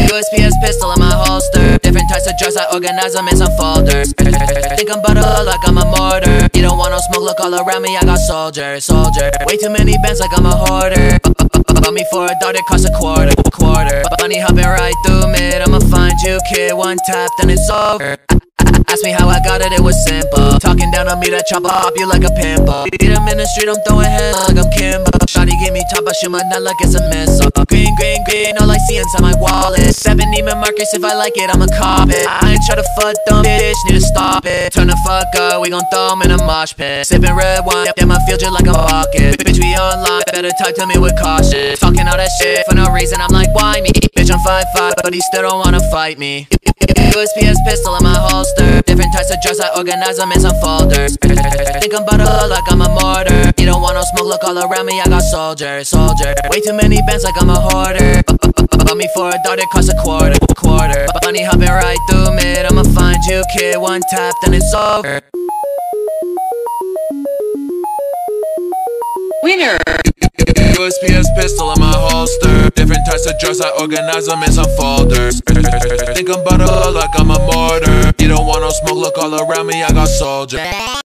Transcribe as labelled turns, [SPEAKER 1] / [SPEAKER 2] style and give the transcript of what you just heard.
[SPEAKER 1] USPS pistol in my holster. Different types of drugs, I organize them in some folders. Think I'm about to look like I'm a mortar. You don't want no smoke, look all around me, I got soldiers. Way too many bands like I'm a hoarder. Bought me for a dart, it cost a quarter. Money hopping right through mid, I'ma find you, kid. One tap, then it's over. Ask me how I got it, it was simple. Talking down on me, that chop up you like a pimple. Beat him in the street, I'm throwing hands like I'm Kimbo. Shawty give me top, I shoot my nut like it's a missile. Green, all I see inside my wallet. 7 Neiman Marcus, if I like it, I'ma cop it. I ain't try to fuck them, bitch, need to stop it. Turn the fuck up, we gon' throw 'em in a mosh pit. Sippin' red wine, damn, I feel just like a pocket. Bitch, we online, better talk to me with caution. Talking all that shit for no reason, I'm like, why me? Bitch, I'm 5'5", but he still don't wanna fight me. USPS pistol in my holster. Different types of drugs, I organize them in some folders. Think I'm about to look like I'm a mortar. You don't want no smoke, look all around me, I got soldiers. Way too many bands like I'm a hoarder. Bought me for a dart, it cost a quarter. Money hopping right through mid, I'ma find you, kid. One tap, then it's over.
[SPEAKER 2] Winner.
[SPEAKER 3] USPS pistol in my holster. Different types of drugs, I organize them in some folders. Think I'm about to look like I'm a mortar. You don't want no smoke, look all around me, I got soldiers.